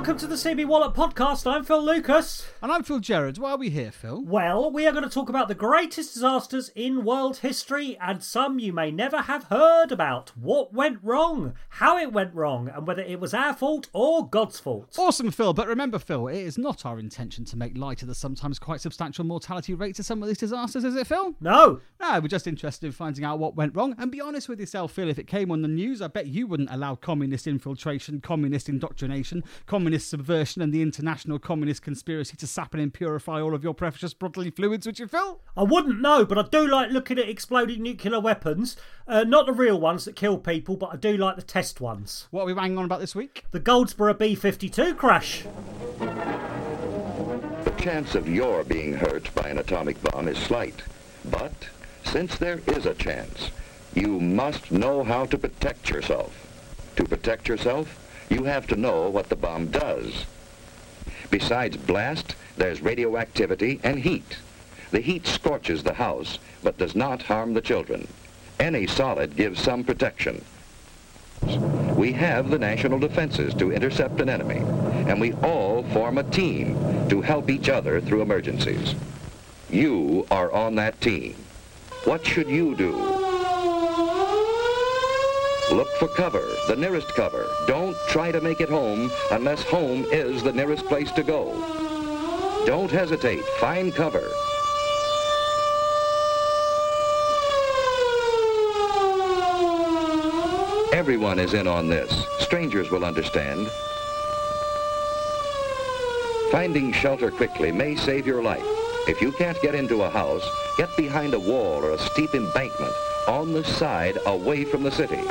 Welcome to the CB Wallop podcast. I'm Phil Lucas. And I'm Phil Gerard. Why are we here, Phil? Well, we are going to talk about the greatest disasters in world history and some you may never have heard about. What went wrong, how it went wrong, and whether it was our fault or God's fault. Awesome, Phil. But remember, Phil, it is not our intention to make light of the sometimes quite substantial mortality rates of some of these disasters, is it, Phil? No. No, we're just interested in finding out what went wrong. And be honest with yourself, Phil, if it came on the news, I bet you wouldn't allow communist infiltration, communist indoctrination, communist subversion and the international communist conspiracy to sap and impurify all of your precious bodily fluids, would you, Phil? I wouldn't know, but I do like looking at exploding nuclear weapons. Not the real ones that kill people, but I do like the test ones. What are we banging on about this week? The Goldsboro B-52 crash. The chance of your being hurt by an atomic bomb is slight. But since there is a chance, you must know how to protect yourself. To protect yourself, you have to know what the bomb does. Besides blast, there's radioactivity and heat. The heat scorches the house, but does not harm the children. Any solid gives some protection. We have the national defenses to intercept an enemy, and we all form a team to help each other through emergencies. You are on that team. What should you do? Look for cover, the nearest cover. Don't try to make it home unless home is the nearest place to go. Don't hesitate. Find cover. Everyone is in on this. Strangers will understand. Finding shelter quickly may save your life. If you can't get into a house, get behind a wall or a steep embankment on the side away from the city.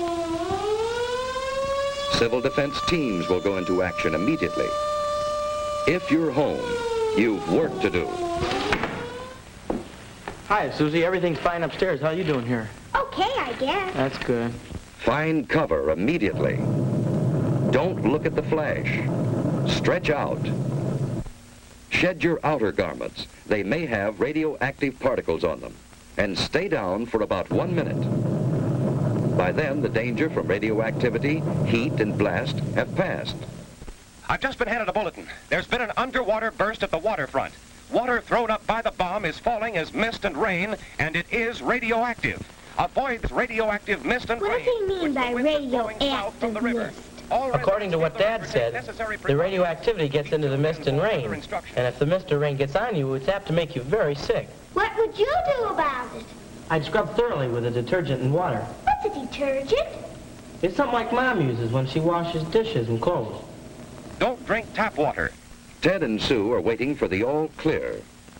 Civil defense teams will go into action immediately. If you're home, you've work to do. Hi, Susie. Everything's fine upstairs. How you doing here? Okay, I guess. That's good. Find cover immediately. Don't look at the flash. Stretch out. Shed your outer garments. They may have radioactive particles on them. And stay down for about 1 minute. By then, the danger from radioactivity, heat, and blast have passed. I've just been handed a bulletin. There's been an underwater burst at the waterfront. Water thrown up by the bomb is falling as mist and rain, and it is radioactive. Avoid radioactive mist and rain. What does he mean by radioactive mist? According to what Dad said, the radioactivity gets into the mist and rain. And if the mist or rain gets on you, it's apt to make you very sick. What would you do about it? I'd scrub thoroughly with a detergent and water. What's a detergent? It's something like Mom uses when she washes dishes and clothes. Don't drink tap water. Ted and Sue are waiting for the all clear.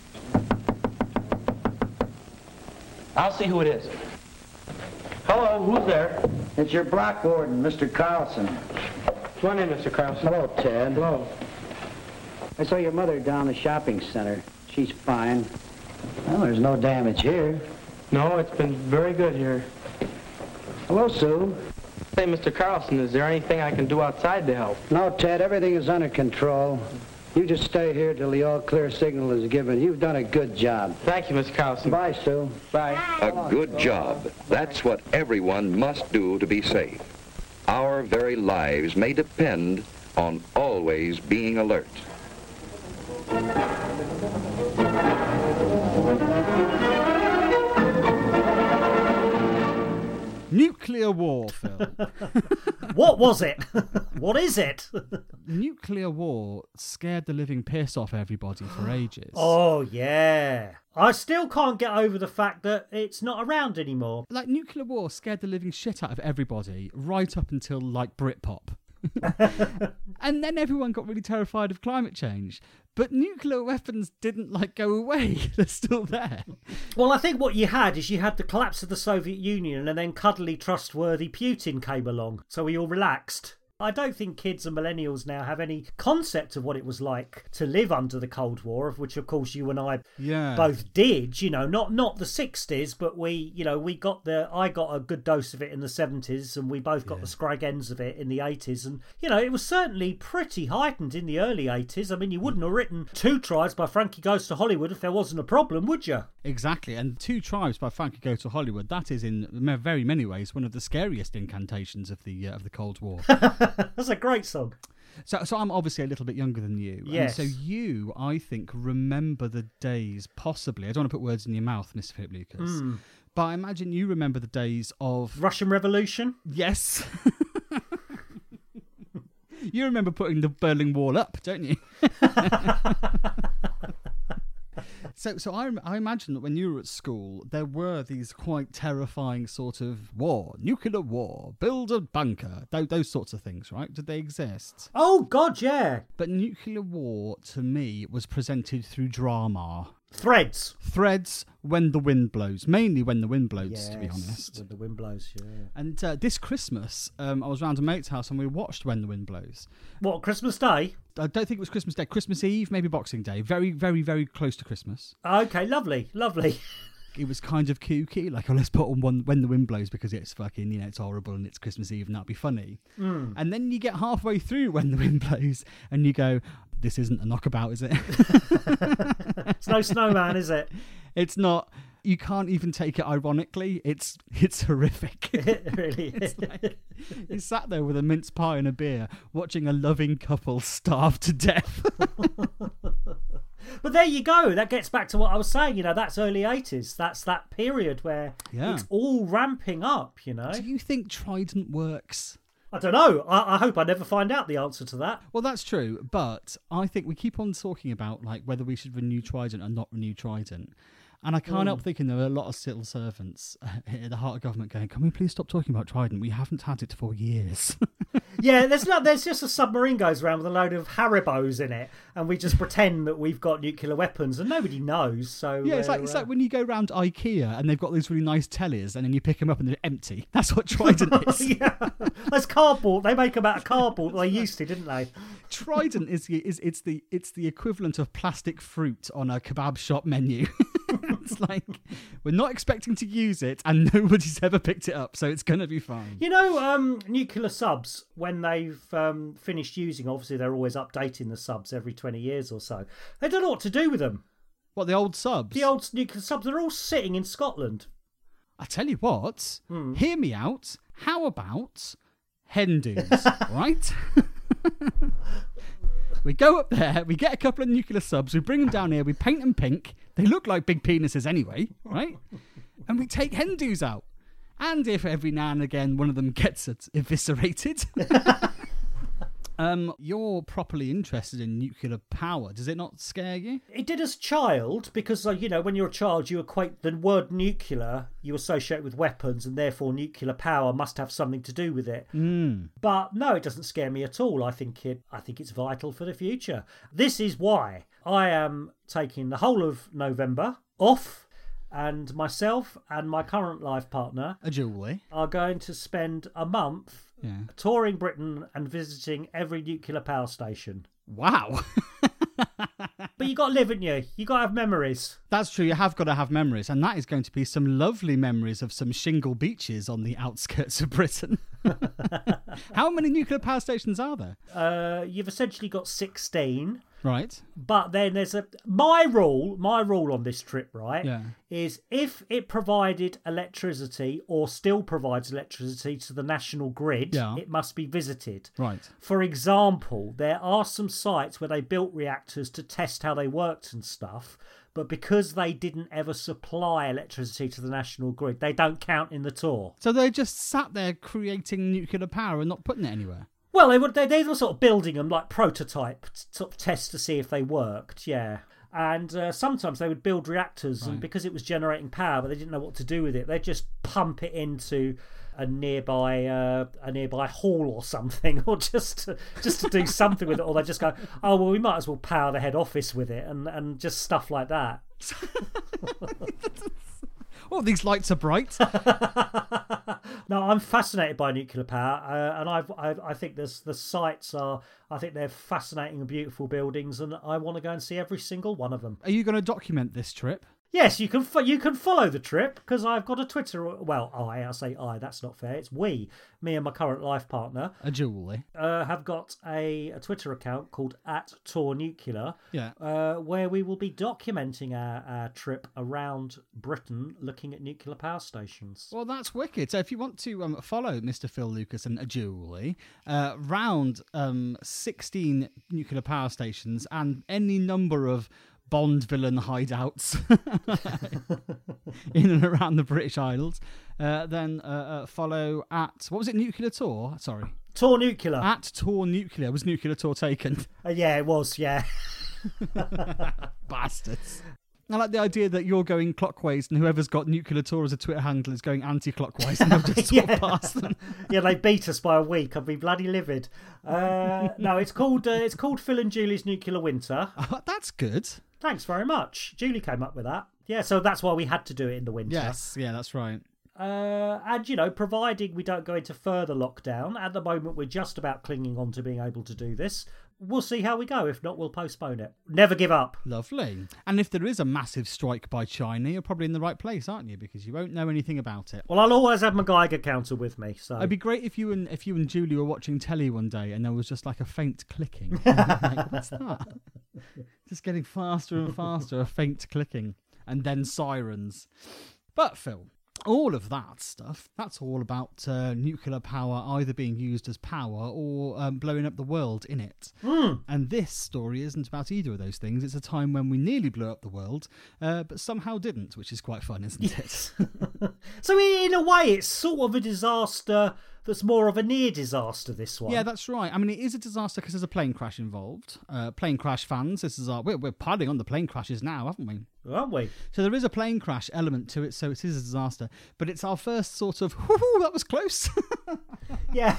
I'll see who it is. Hello, who's there? It's your block warden, Mr. Carlson. Come on in, Mr. Carlson. Hello, Ted. Hello. I saw your mother down the shopping center. She's fine. Well, there's no damage here. No, it's been very good here. Hello, Sue. Say, Mr. Carlson, is there anything I can do outside to help? No, Ted, everything is under control. You just stay here till the all-clear signal is given. You've done a good job. Thank you, Mr. Carlson. Bye, Sue. Bye. A good job. That's what everyone must do to be safe. Our very lives may depend on always being alert. Nuclear war, Phil. What was it? What is it? Nuclear war scared the living piss off everybody for ages. Oh, yeah. I still can't get over the fact that it's not around anymore. Like, nuclear war scared the living shit out of everybody right up until, like, Britpop. And then everyone got really terrified of climate change. But nuclear weapons didn't, like, go away. They're still there. Well, I think what you had is you had the collapse of the Soviet Union and then cuddly, trustworthy Putin came along. So we all relaxed. I don't think kids and millennials now have any concept of what it was like to live under the Cold War, of which, of course, you and I both did. You know, not the 60s, but I got a good dose of it in the 70s, and we both got the scrag ends of it in the 80s. And, you know, it was certainly pretty heightened in the early 80s. I mean, you wouldn't have written Two Tribes by Frankie Goes to Hollywood if there wasn't a problem, would you? Exactly. And Two Tribes by Frankie Goes to Hollywood, that is in very many ways one of the scariest incantations of the Cold War. That's a great song. So I'm obviously a little bit younger than you. Yes. And so you, I think, remember the days, possibly, I don't want to put words in your mouth, Mr. Philip Lucas, but I imagine you remember the days of... Russian Revolution? Yes. You remember putting the Berlin Wall up, don't you? So I imagine that when you were at school, there were these quite terrifying sort of nuclear war, build a bunker, those sorts of things, right? Did they exist? Oh, God, yeah. But nuclear war, to me, was presented through drama. Threads. When the Wind Blows. Mainly When the Wind Blows, to be honest. When the Wind Blows, yeah. And this Christmas, I was round a mate's house and we watched When the Wind Blows. What, Christmas Day? I don't think it was Christmas Day. Christmas Eve, maybe Boxing Day. Very, very, very close to Christmas. Okay, lovely. It was kind of kooky, like, let's put on When the Wind Blows because it's fucking, it's horrible and it's Christmas Eve and that'd be funny. And then you get halfway through When the Wind Blows and you go, this isn't a knockabout, is it? It's no snowman, is it? It's not. You can't even take it ironically. It's horrific. It really is. Like, you sat there with a mince pie and a beer, watching a loving couple starve to death. But there you go. That gets back to what I was saying. That's early 80s. That's that period where it's all ramping up, Do you think Trident works? I don't know. I hope I never find out the answer to that. Well, that's true. But I think we keep on talking about like whether we should renew Trident or not renew Trident. And I can't help thinking there are a lot of civil servants at the heart of government going, can we please stop talking about Trident? We haven't had it for years. Yeah, there's just a submarine goes around with a load of Haribos in it, and we just pretend that we've got nuclear weapons, and nobody knows. So yeah, it's like when you go round IKEA and they've got these really nice tellies, and then you pick them up and they're empty. That's what Trident is. Yeah, that's cardboard. They make them out of cardboard. They used to, didn't they? Trident is the equivalent of plastic fruit on a kebab shop menu. It's like, we're not expecting to use it and nobody's ever picked it up, so it's going to be fine. Nuclear subs, when they've finished using, obviously they're always updating the subs every 20 years or so. They don't know what to do with them. What, the old subs? The old nuclear subs, they're all sitting in Scotland. I tell you what, hear me out. How about hen dudes, right? We go up there, we get a couple of nuclear subs, we bring them down here, we paint them pink. They look like big penises anyway, right? And we take hen dudes out. And if every now and again one of them gets eviscerated, you're properly interested in nuclear power. Does it not scare you? It did as a child, because, when you're a child, you equate the word nuclear, you associate with weapons, and therefore nuclear power must have something to do with it. But no, it doesn't scare me at all. I think it's vital for the future. This is why I am taking the whole of November off, and myself and my current life partner, Julie, are going to spend a month touring Britain and visiting every nuclear power station. Wow. But you got to live, haven't you? You got to have memories. That's true. You have got to have memories. And that is going to be some lovely memories of some shingle beaches on the outskirts of Britain. How many nuclear power stations are there? You've essentially got 16. Right. But then there's my rule on this trip, right? Yeah. Is if it provided electricity or still provides electricity to the national grid, it must be visited. Right. For example, there are some sites where they built reactors to test how they worked and stuff, but because they didn't ever supply electricity to the national grid, they don't count in the tour. So they just sat there creating nuclear power and not putting it anywhere? Well, they were sort of building them like prototype sort of tests to see if they worked, yeah. And sometimes they would build reactors, and because it was generating power, but they didn't know what to do with it, they'd just pump it into a nearby hall or something, or just to do something with it, or they just go, oh well, we might as well power the head office with it, and just stuff like that. Oh, these lights are bright. No, I'm fascinated by nuclear power, and I think the sites are. I think they're fascinating and beautiful buildings, and I want to go and see every single one of them. Are you going to document this trip? Yes, you can follow the trip because I've got a Twitter. Well, I say I. That's not fair. It's we, me and my current life partner, A Julie. have got a Twitter account called @TourNuclear. Yeah. Where we will be documenting our trip around Britain, looking at nuclear power stations. Well, that's wicked. So if you want to follow Mr. Phil Lucas and a Julie round 16 nuclear power stations and any number of Bond villain hideouts in and around the British Isles, then follow at, what was it, Nuclear Tour? Sorry. Tour Nuclear. At Tour Nuclear. Was Nuclear Tour taken? Yeah, it was, yeah. Bastards. I like the idea that you're going clockwise and whoever's got Nuclear Tour as a Twitter handle is going anti-clockwise and they'll just talk past them. Yeah, they beat us by a week. I'd be bloody livid. No, it's called Phil and Julie's Nuclear Winter. Oh, that's good. Thanks very much. Julie came up with that. Yeah, so that's why we had to do it in the winter. Yes, yeah, that's right. And, providing we don't go into further lockdown, at the moment we're just about clinging on to being able to do this. We'll see how we go. If not, we'll postpone it. Never give up. Lovely. And if there is a massive strike by China, you're probably in the right place, aren't you? Because you won't know anything about it. Well, I'll always have my Geiger counter with me. So it'd be great if you and Julie were watching telly one day and there was just like a faint clicking. Like, what's that? Just getting faster and faster, a faint clicking, and then sirens. But Phil, all of that stuff, that's all about nuclear power either being used as power or blowing up the world in it. And this story isn't about either of those things. It's a time when we nearly blew up the world, but somehow didn't, which is quite fun, isn't it? So in a way, it's sort of a disaster that's more of a near disaster, this one. Yeah, that's right. I mean, it is a disaster because there's a plane crash involved. Plane crash fans, this is we're piling on the plane crashes now, haven't we? Aren't we? So there is a plane crash element to it, so it is a disaster. But it's our first sort of, whoo, that was close. Yeah.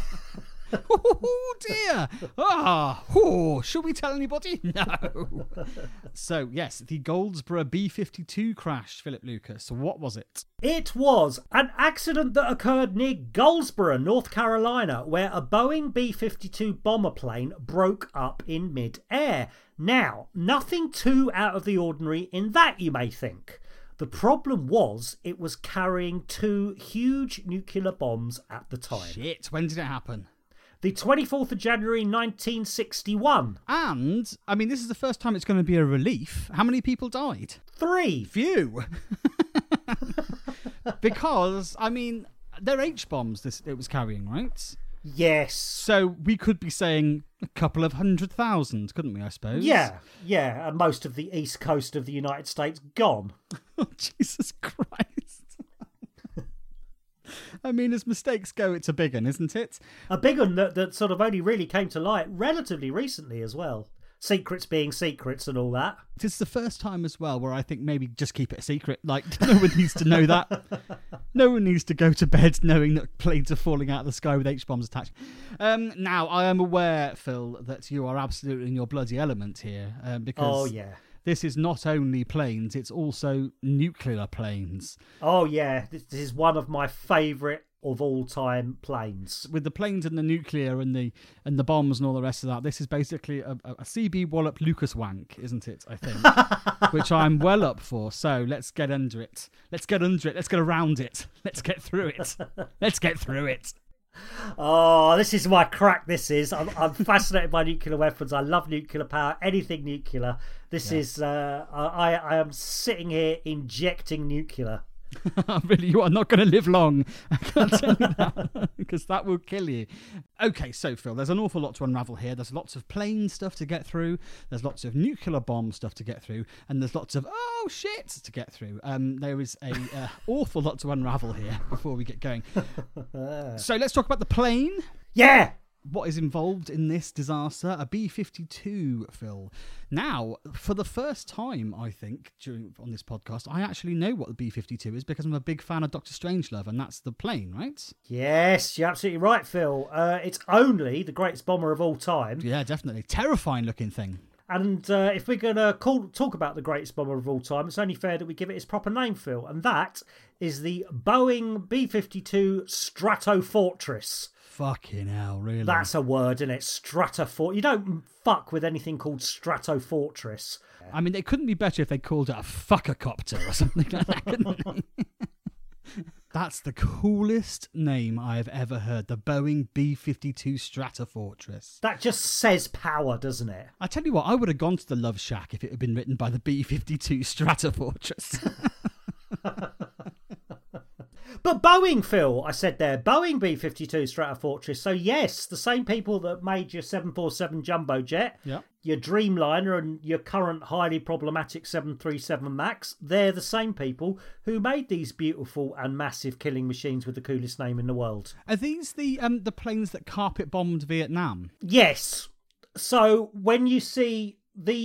Oh dear! Should we tell anybody? No. So yes, the Goldsboro B-52 crash, Philip Lucas. What was it? It was an accident that occurred near Goldsboro, North Carolina, where a Boeing B-52 bomber plane broke up in mid-air. Now, nothing too out of the ordinary in that, you may think. The problem was it was carrying 2 huge nuclear bombs at the time. Shit, when did it happen? The 24th of January 1961. And, I mean, this is the first time it's going to be a relief. How many people died? 3. Few. Because, I mean, they're H-bombs it was carrying, right? Yes. So we could be saying a couple of 100,000, couldn't we, I suppose? Yeah, and most of the east coast of the United States gone. Oh, Jesus Christ. I mean, as mistakes go, it's a big one, isn't it? A big one that sort of only really came to light relatively recently as well. Secrets being secrets and all that. It's the first time as well where I think maybe just keep it a secret. Like, no one needs to know that. No one needs to go to bed knowing that planes are falling out of the sky with H-bombs attached. Now, I am aware, Phil, that you are absolutely in your bloody element here. Because this is not only planes, it's also nuclear planes. Oh, yeah. This is one of my favourite of all time planes. With the planes and the nuclear and the bombs and all the rest of that, this is basically a CB Wallop Lucas wank, isn't it? I think, which I'm well up for. So let's get under it. Let's get under it. Let's get around it. Let's get through it. Let's get through it. Oh, this is my crack. This is. I'm fascinated by nuclear weapons. I love nuclear power. Anything nuclear. This is. I am sitting here injecting nuclear. Really, you are not going to live long. I can't tell you that, because that will kill you. Okay, so Phil, there's an awful lot to unravel here. There's lots of plane stuff to get through. There's lots of nuclear bomb stuff to get through, and there's lots of oh shit to get through. There is a awful lot to unravel here before we get going. So let's talk about the plane. Yeah. What is involved in this disaster? A B-52, Phil. Now, for the first time, I think, on this podcast, I actually know what the B-52 is because I'm a big fan of Dr. Strangelove, and that's the plane, right? Yes, you're absolutely right, Phil. It's only the greatest bomber of all time. Yeah, definitely. Terrifying looking thing. And if we're going to talk about the greatest bomber of all time, it's only fair that we give it its proper name, Phil. And that is the Boeing B-52 Stratofortress. Fucking hell, really? That's a word, isn't it? Stratofortress. You don't fuck with anything called Stratofortress. I mean, it couldn't be better if they called it a fuckercopter or something like that, couldn't they? That's the coolest name I have ever heard. The Boeing B-52 Stratofortress. That just says power, doesn't it? I tell you what, I would have gone to the Love Shack if it had been written by the B-52 Stratofortress. But Boeing, Phil, I said there, Boeing B-52 Stratofortress. So yes, the same people that made your 747 jumbo jet, your Dreamliner and your current highly problematic 737 MAX, they're the same people who made these beautiful and massive killing machines with the coolest name in the world. Are these the planes that carpet bombed Vietnam? Yes. So when you see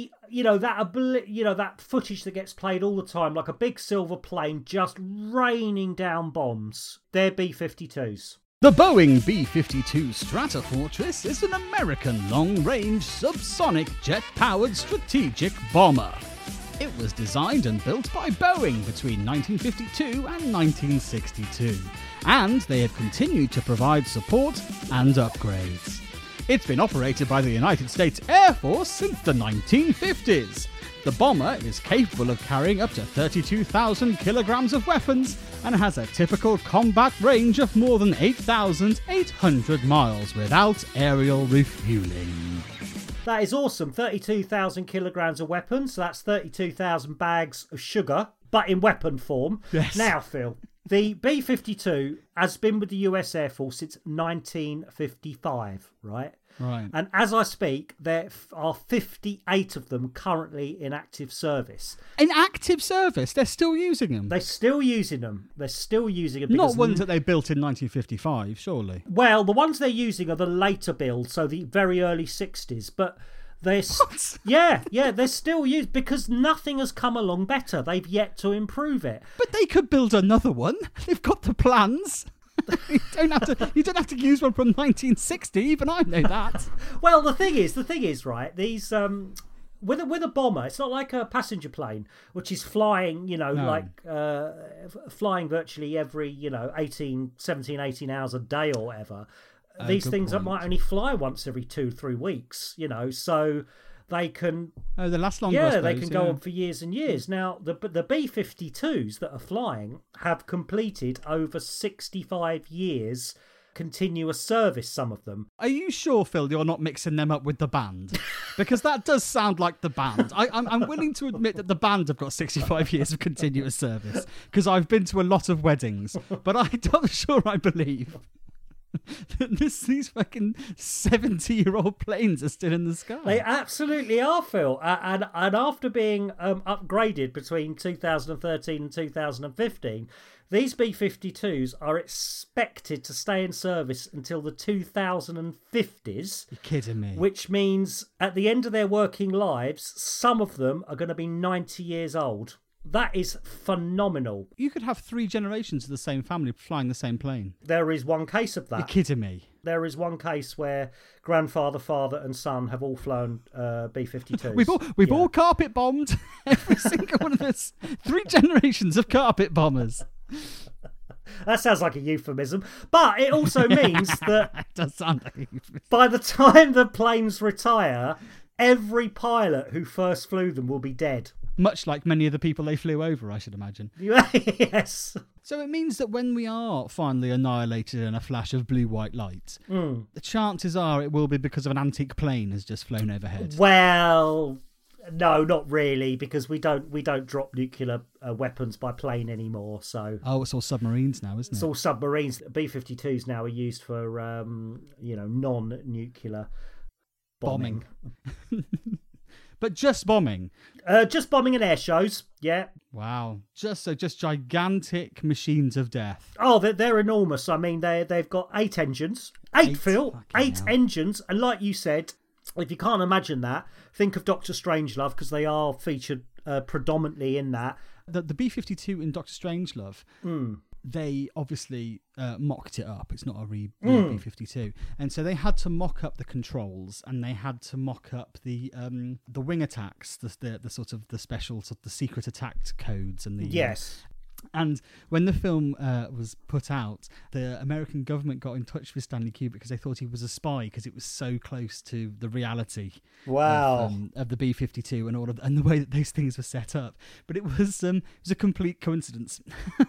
that footage that gets played all the time, like a big silver plane just raining down bombs, they're B-52s. The Boeing B-52 Stratofortress is an American long-range subsonic jet-powered strategic bomber. It was designed and built by Boeing between 1952 and 1962, and they have continued to provide support and upgrades. It's been operated by the United States Air Force since the 1950s. The bomber is capable of carrying up to 32,000 kilograms of weapons and has a typical combat range of more than 8,800 miles without aerial refueling. That is awesome. 32,000 kilograms of weapons, so that's 32,000 bags of sugar, but in weapon form. Yes. Now, Phil, the B-52 has been with the US Air Force since 1955, right? Right. And as I speak, there are 58 of them currently in active service. In active service? They're still using them? They're still using them. Not ones that they built in 1955, surely. Well, the ones they're using are the later builds, so the very early 60s. But they're they're still used because nothing has come along better. They've yet to improve it. But they could build another one. They've got the plans. You don't have to use one from 1960. Even I know that. Well, the thing is, right? These with a bomber, it's not like a passenger plane, which is flying, flying virtually every 17, 18 hours a day or whatever. These things that might only fly once every 2-3 weeks, so they can. Oh, they last longer. Yeah, they can go on for years and years. Now, the B-52s that are flying have completed over 65 years continuous service. Some of them. Are you sure, Phil? You're not mixing them up with the band, because that does sound like the band. I'm willing to admit that the band have got 65 years of continuous service because I've been to a lot of weddings, but I'm not sure I believe. These fucking 70-year-old planes are still in the sky. They absolutely are, Phil. And after being upgraded between 2013 and 2015, these B-52s are expected to stay in service until the 2050s. You're kidding me. Which means at the end of their working lives, some of them are going to be 90 years old. That is phenomenal. You could have 3 generations of the same family flying the same plane. There is one case of that. You're kidding me. There is one case where grandfather, father and son have all flown B-52s. We've all carpet bombed. Every single one of us. 3 generations of carpet bombers. That sounds like a euphemism. But it also means that it does sound like a euphemism. By the time the planes retire, every pilot who first flew them will be dead. Much like many of the people they flew over, I should imagine. Yes. So it means that when we are finally annihilated in a flash of blue-white light, the chances are it will be because of an antique plane has just flown overhead. Well, no, not really, because we don't drop nuclear weapons by plane anymore. So it's all submarines now, isn't it? It's all submarines. B-52s now are used for non-nuclear bombing. But just bombing? Just bombing and air shows, yeah. Wow. Just gigantic machines of death. Oh, they're enormous. I mean, they've got 8 engines. 8, Phil. 8 engines. And like you said, if you can't imagine that, think of Dr. Strangelove, because they are featured predominantly in that. The B-52 in Dr. Strangelove, they obviously mocked it up. It's not a real B-52. And so they had to mock up the controls, and they had to mock up the wing attacks, the sort of the special, sort of the secret attack codes. And the Yes. And when the film was put out, the American government got in touch with Stanley Kubrick because they thought he was a spy because it was so close to the reality of the B-52 and all of and the way that those things were set up. But it was a complete coincidence.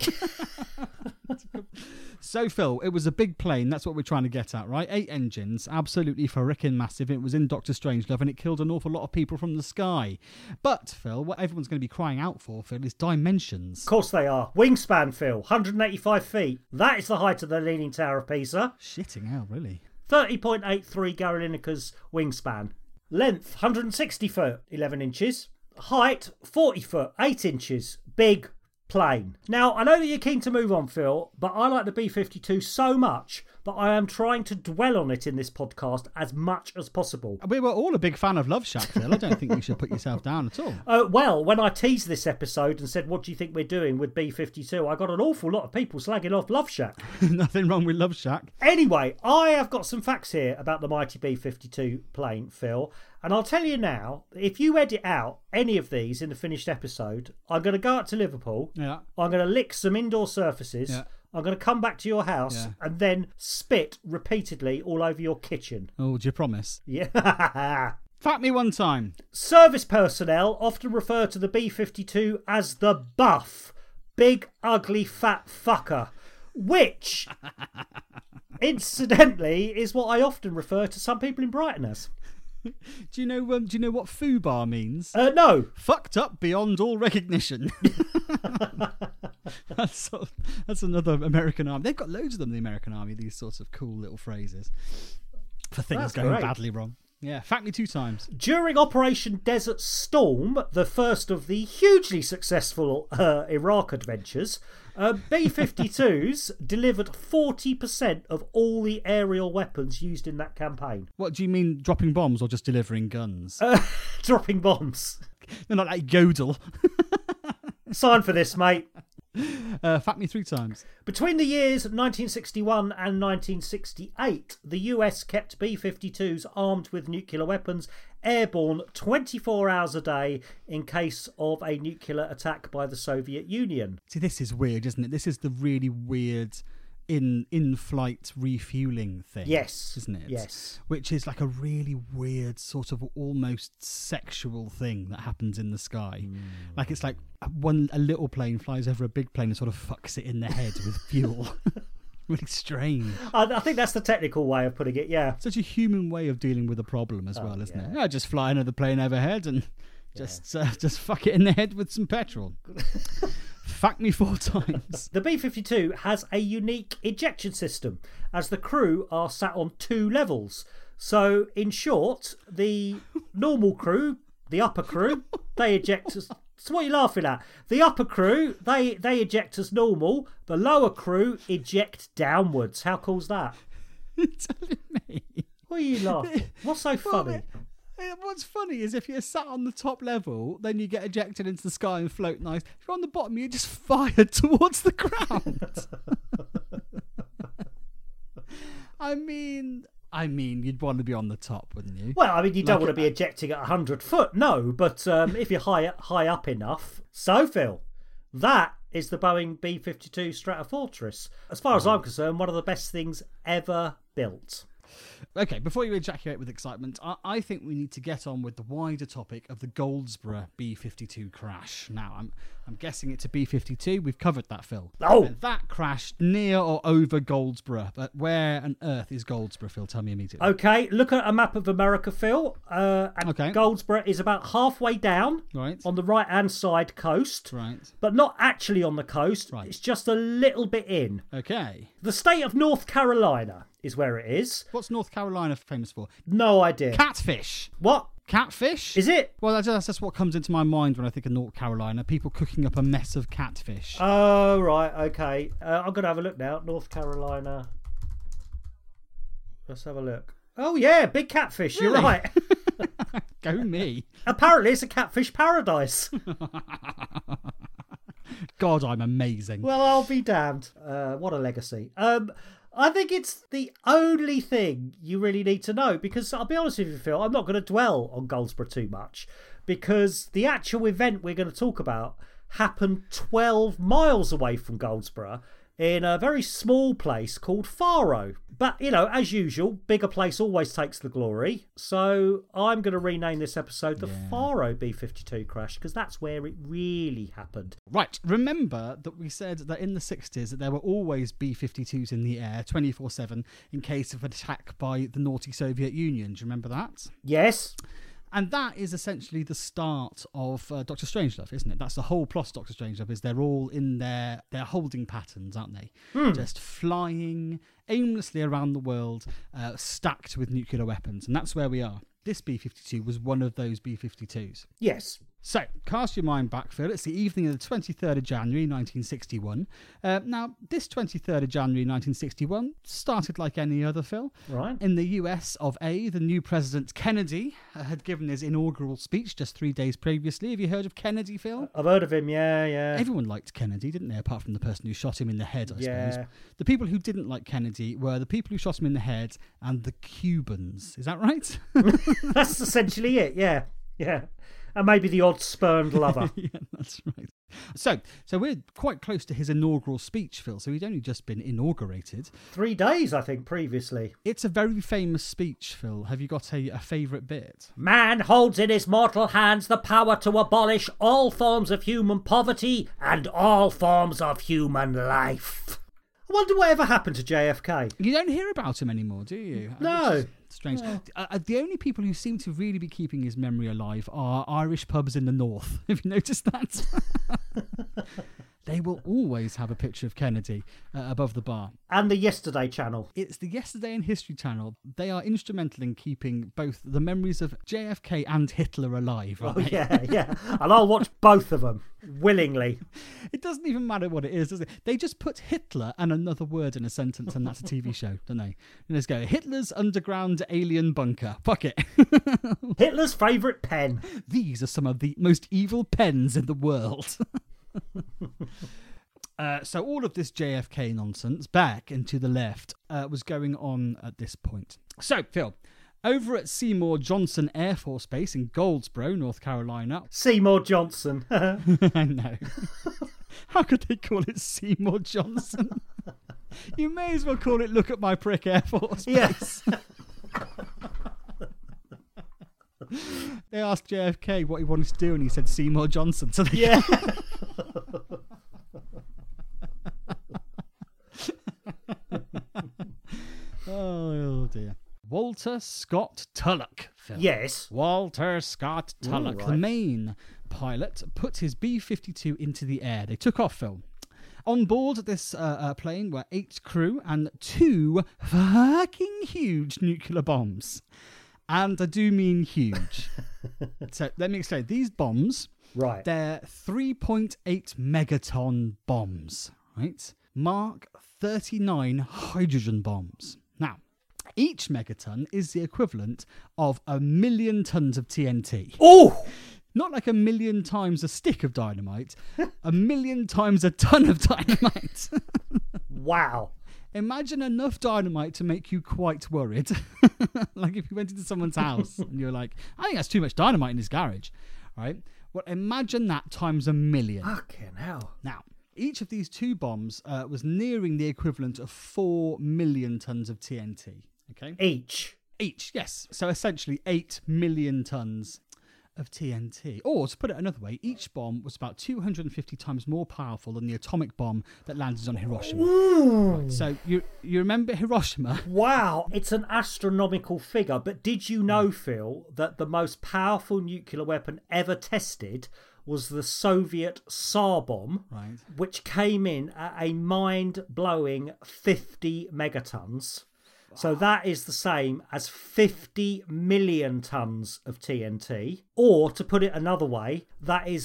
So, Phil, it was a big plane. That's what we're trying to get at, right? 8 engines, absolutely frickin' massive. It was in Dr. Strangelove, and it killed an awful lot of people from the sky. But, Phil, what everyone's going to be crying out for, Phil, is dimensions. Of course they are. Wingspan, Phil, 185 feet. That is the height of the Leaning Tower of Pisa. Shitting hell, really? 30.83 Gary Lineker's wingspan. Length, 160 foot, 11 inches. Height, 40 foot, 8 inches. Big plane. Now, I know that you're keen to move on, Phil, but I like the B-52 so much that I am trying to dwell on it in this podcast as much as possible. We were all a big fan of Love Shack, Phil. I don't think you should put yourself down at all. Well, when I teased this episode and said, what do you think we're doing with B-52, I got an awful lot of people slagging off Love Shack. Nothing wrong with Love Shack. Anyway, I have got some facts here about the mighty B-52 plane, Phil. And I'll tell you now, if you edit out any of these in the finished episode, I'm going to go out to Liverpool. Yeah. I'm going to lick some indoor surfaces. Yeah. I'm going to come back to your house and then spit repeatedly all over your kitchen. Oh, do you promise? Yeah. Fact me one time. Service personnel often refer to the B-52 as the buff, big, ugly, fat fucker, which, incidentally, is what I often refer to some people in Brighton as. Do you know what FUBAR means? No. Fucked up beyond all recognition. That's another American Army. They've got loads of them in the American Army, these sorts of cool little phrases for things going badly wrong. Yeah, fact me 2 times. During Operation Desert Storm, the first of the hugely successful Iraq adventures, B-52s delivered 40% of all the aerial weapons used in that campaign. What do you mean, dropping bombs or just delivering guns? Dropping bombs. They're not like Godel. Sign for this, mate. Fact me 3 times. Between the years 1961 and 1968, the US kept B-52s armed with nuclear weapons airborne 24 hours a day in case of a nuclear attack by the Soviet Union. See, this is weird, isn't it? This is the really weird in-flight refueling thing. Yes. Isn't it? Yes. Which is like a really weird sort of almost sexual thing that happens in the sky. Like it's like a little plane flies over a big plane and sort of fucks it in the head with fuel. Really strange. I think that's the technical way of putting it, yeah. Such a human way of dealing with a problem as well, isn't it? Yeah, just fly another plane overhead and just fuck it in the head with some petrol. Fact me 4 times. The B-52 has a unique ejection system, as the crew are sat on 2 levels. So, in short, the normal crew, the upper crew, they eject as... So what are you laughing at? The upper crew, they eject as normal. The lower crew eject downwards. How cool's that? You're telling me? What are you laughing? What's so funny? What's funny is if you're sat on the top level, then you get ejected into the sky and float nice. If you're on the bottom, you're just fired towards the ground. I mean, you'd want to be on the top, wouldn't you? Well, I mean, you don't want to be ejecting at 100 foot, no. But if you're high up enough. So, Phil, that is the Boeing B-52 Stratofortress. As far as I'm concerned, one of the best things ever built. Okay, before you ejaculate with excitement, I think we need to get on with the wider topic of the Goldsboro B-52 crash. Now, I'm guessing it's a B-52. We've covered that, Phil. Oh! That crashed near or over Goldsboro. But where on earth is Goldsboro, Phil? Tell me immediately. Okay, look at a map of America, Phil. Okay. Goldsboro is about halfway down on the right-hand side coast. Right. But not actually on the coast. Right. It's just a little bit in. Okay. The state of North Carolina is where it is. What's North Carolina famous for? No idea. Catfish. What? Catfish? Is it? Well, that's just what comes into my mind when I think of North Carolina. People cooking up a mess of catfish. Oh, right, okay. I'm going to have a look now. North Carolina. Let's have a look. Oh, yeah, big catfish. Really? You're right. Go me. Apparently, it's a catfish paradise. God, I'm amazing. Well, I'll be damned. What a legacy. I think it's the only thing you really need to know, because I'll be honest with you, Phil, I'm not going to dwell on Goldsboro too much, because the actual event we're going to talk about happened 12 miles away from Goldsboro in a very small place called Faro. But, as usual, bigger place always takes the glory. So I'm going to rename this episode the Faro B-52 crash, because that's where it really happened. Right, remember that we said that in the 60s that there were always B-52s in the air 24/7 in case of an attack by the naughty Soviet Union. Do you remember that? Yes. And that is essentially the start of Doctor Strangelove, isn't it? That's the whole plot of Doctor Strangelove, is they're all in their holding patterns, aren't they? Just flying aimlessly around the world, stacked with nuclear weapons. And that's where we are. This B-52 was one of those B-52s. Yes. So, cast your mind back, Phil. It's the evening of the 23rd of January, 1961. Now, this 23rd of January, 1961 started like any other, Phil. Right. In the US of A, the new President Kennedy had given his inaugural speech just 3 days previously. Have you heard of Kennedy, Phil? I've heard of him, yeah. Everyone liked Kennedy, didn't they? Apart from the person who shot him in the head, I Yeah. suppose. The people who didn't like Kennedy were the people who shot him in the head and the Cubans. Is that right? That's essentially it, yeah. And maybe the odd spurned lover. Yeah, that's right. So we're quite close to his inaugural speech, Phil. So he'd only just been inaugurated. 3 days, I think, previously. It's a very famous speech, Phil. Have you got a favourite bit? Man holds in his mortal hands the power to abolish all forms of human poverty and all forms of human life. I wonder whatever happened to JFK. You don't hear about him anymore, do you? No. Strange. The only people who seem to really be keeping his memory alive are Irish pubs in the north. Have you noticed that? They will always have a picture of Kennedy above the bar. And the Yesterday Channel. It's the Yesterday in History channel. They are instrumental in keeping both the memories of JFK and Hitler alive. Oh, yeah. And I'll watch both of them, willingly. It doesn't even matter what it is, does it? They just put Hitler and another word in a sentence, and that's a TV show, don't they? And let's go, Hitler's underground alien bunker. Fuck it. Hitler's favourite pen. These are some of the most evil pens in the world. So all of this JFK nonsense, back and to the left, was going on at this point. So, Phil, over at Seymour Johnson Air Force Base in Goldsboro, North Carolina. Seymour Johnson. I know. How could they call it Seymour Johnson? You may as well call it Look at My Prick Air Force Base. Yes. They asked JFK what he wanted to do, and he said Seymour Johnson. So Yeah. Oh dear. Walter Scott Tulloch. Phil. Yes. Walter Scott Tulloch, right. the main pilot, put his B-52 into the air. They took off, Phil. On board this plane were 8 crew and 2 fucking huge nuclear bombs. And I do mean huge. So let me explain. These bombs, Right. they're 3.8 megaton bombs, right? Mark 39 hydrogen bombs. Now, each megaton is the equivalent of 1 million tons of TNT. Oh! Not like 1 million times a stick of dynamite, 1 million times a ton of dynamite. Wow. Imagine enough dynamite to make you quite worried. Like if you went into someone's house and you're like, I think that's too much dynamite in his garage, right? Well, imagine that times 1 million. Fucking hell. Now, each of these 2 bombs was nearing the equivalent of 4 million tons of TNT. Okay? Each. Yes. So essentially 8 million tons of TNT. Or, to put it another way, each bomb was about 250 times more powerful than the atomic bomb that landed on Hiroshima. Right, so you remember Hiroshima? Wow, it's an astronomical figure. But did you know, Phil, that the most powerful nuclear weapon ever tested was the Soviet Tsar bomb, Right. which came in at a mind-blowing 50 megatons. So that is the same as 50 million tons of TNT. Or, to put it another way, that is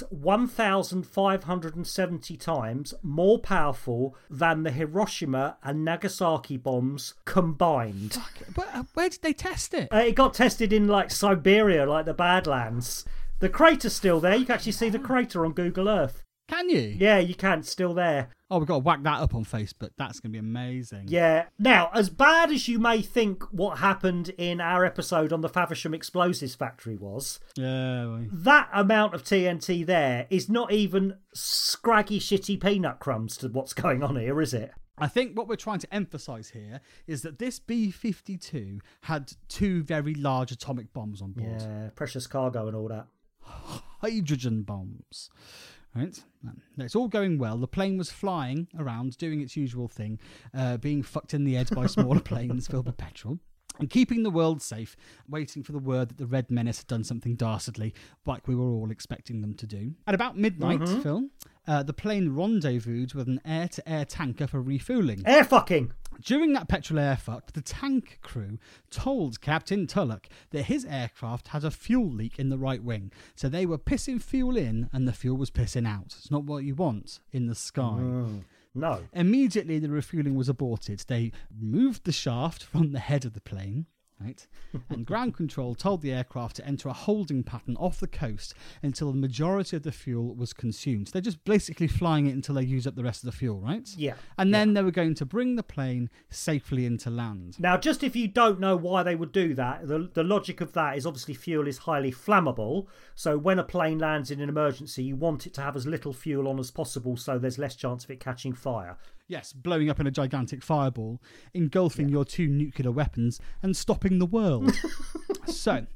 1,570 times more powerful than the Hiroshima and Nagasaki bombs combined. But where did they test it? It got tested in, like, Siberia, like the Badlands. The crater's still there. You can actually see the crater on Google Earth. Can you? Yeah, you can. Still there. Oh, we've got to whack that up on Facebook. That's going to be amazing. Yeah. Now, as bad as you may think what happened in our episode on the Faversham Explosives Factory was, that amount of TNT there is not even scraggy, shitty peanut crumbs to what's going on here, is it? I think what we're trying to emphasise here is that this B-52 had 2 very large atomic bombs on board. Yeah, precious cargo and all that. Hydrogen bombs. Right? It's all going well. The plane was flying around, doing its usual thing, being fucked in the head by smaller planes filled with petrol, and keeping the world safe, waiting for the word that the Red Menace had done something dastardly, like we were all expecting them to do. At about midnight, Phil, the plane rendezvoused with an air-to-air tanker for refuelling. Air fucking! During that petrol air fuck, the tank crew told Captain Tulloch that his aircraft had a fuel leak in the right wing, so they were pissing fuel in and the fuel was pissing out. It's not what you want in the sky. No. Immediately, the refueling was aborted. They removed the shaft from the head of the plane, right? And ground control told the aircraft to enter a holding pattern off the coast until the majority of the fuel was consumed. They're just basically flying it until they use up the rest of the fuel, right? Yeah. And then they were going to bring the plane safely into land. Now, just if you don't know why they would do that, the logic of that is obviously fuel is highly flammable. So when a plane lands in an emergency, you want it to have as little fuel on as possible so there's less chance of it catching fire. Yes, blowing up in a gigantic fireball, engulfing your 2 nuclear weapons and stopping the world. So,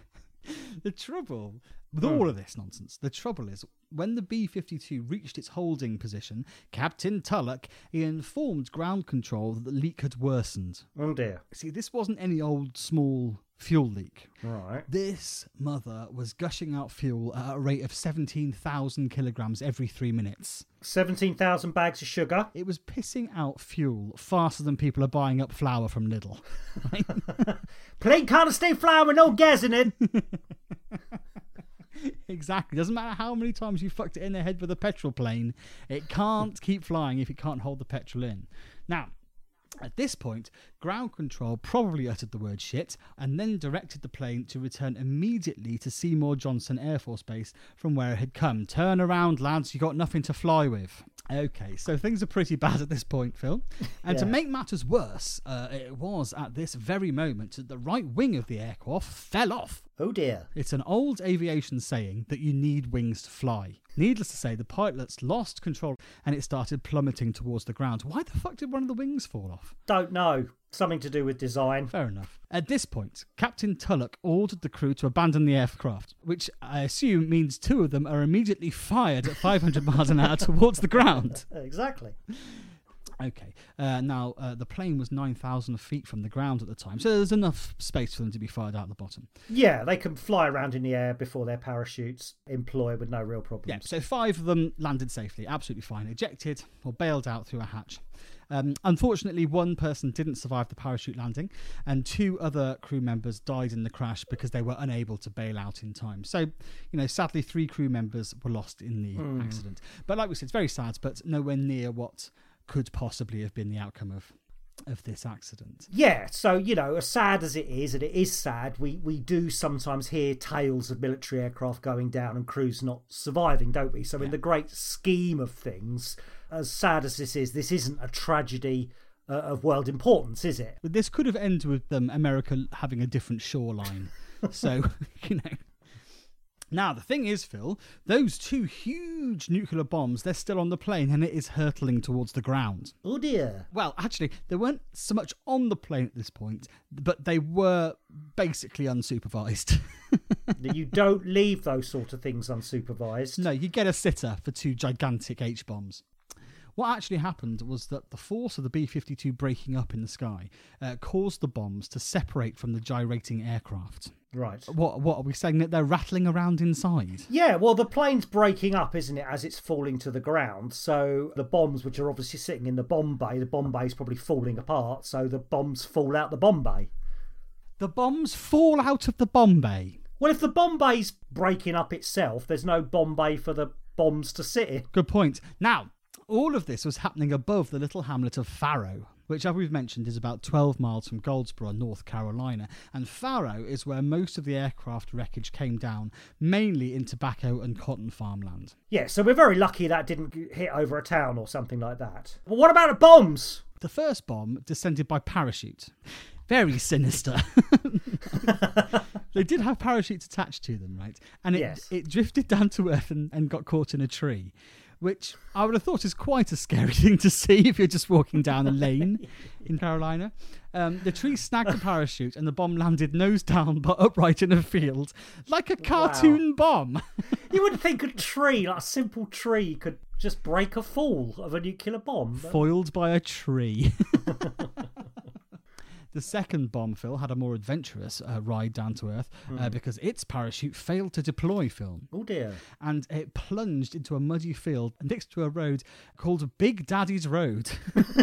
the trouble with all of this nonsense, the trouble is, when the B-52 reached its holding position, Captain Tulloch, he informed ground control that the leak had worsened. Oh dear. See, this wasn't any old small fuel leak. Right. This mother was gushing out fuel at a rate of 17,000 kilograms every 3 minutes. 17,000 bags of sugar. It was pissing out fuel faster than people are buying up flour from Lidl. Right? Plane can't stay flour with no gas in it. Exactly. Doesn't matter how many times you fucked it in the head with a petrol plane, it can't keep flying if it can't hold the petrol in. Now, at this point, ground control probably uttered the word shit and then directed the plane to return immediately to Seymour Johnson Air Force Base from where it had come. Turn around, lads, you got nothing to fly with. Okay, so things are pretty bad at this point, Phil. And to make matters worse, it was at this very moment that the right wing of the aircraft fell off. Oh dear. It's an old aviation saying that you need wings to fly. Needless to say, the pilots lost control and it started plummeting towards the ground. Why the fuck did one of the wings fall off? Don't know. Something to do with design. Fair enough. At this point, Captain Tulloch ordered the crew to abandon the aircraft, which I assume means 2 of them are immediately fired at 500 miles an hour towards the ground. Exactly. Okay. Now, the plane was 9,000 feet from the ground at the time, so there's enough space for them to be fired out the bottom. Yeah, they can fly around in the air before their parachutes employ with no real problems. Yeah, so 5 of them landed safely, absolutely fine, ejected or bailed out through a hatch. Unfortunately, 1 person didn't survive the parachute landing, and 2 other crew members died in the crash because they were unable to bail out in time. So, sadly, 3 crew members were lost in the accident. But like we said, it's very sad, but nowhere near what could possibly have been the outcome of this accident. Yeah, so, as sad as it is, and it is sad, we do sometimes hear tales of military aircraft going down and crews not surviving, don't we? So in the great scheme of things, as sad as this isn't a tragedy of world importance, is it? But this could have ended with America having a different shoreline. So, Now, the thing is, Phil, those 2 huge nuclear bombs, they're still on the plane and it is hurtling towards the ground. Oh dear. Well, actually, they weren't so much on the plane at this point, but they were basically unsupervised. You don't leave those sort of things unsupervised. No, you get a sitter for 2 gigantic H-bombs. What actually happened was that the force of the B-52 breaking up in the sky caused the bombs to separate from the gyrating aircraft. Right. What are we saying, that they're rattling around inside? Yeah, well, the plane's breaking up, isn't it, as it's falling to the ground. So the bombs, which are obviously sitting in the bomb bay's probably falling apart, so the bombs fall out the bomb bay. The bombs fall out of the bomb bay? Well, if the bomb bay's breaking up itself, there's no bomb bay for the bombs to sit in. Good point. Now, all of this was happening above the little hamlet of Farrow. which, as we've mentioned, is about 12 miles from Goldsboro, North Carolina. And Faro is where most of the aircraft wreckage came down, mainly in tobacco and cotton farmland. Yeah, so we're very lucky that didn't hit over a town or something like that. But what about the bombs? The first bomb descended by parachute. Very sinister. They did have parachutes attached to them, right? And it drifted down to earth and got caught in a tree, which I would have thought is quite a scary thing to see if you're just walking down a lane in Carolina. The tree snagged the parachute and the bomb landed nose down but upright in a field, like a cartoon bomb. You wouldn't think a tree, like a simple tree, could just break a fall of a nuclear bomb. Foiled by a tree. The second bomb, Phil, had a more adventurous ride down to earth because its parachute failed to deploy, Phil. Oh dear. And it plunged into a muddy field next to a road called Big Daddy's Road.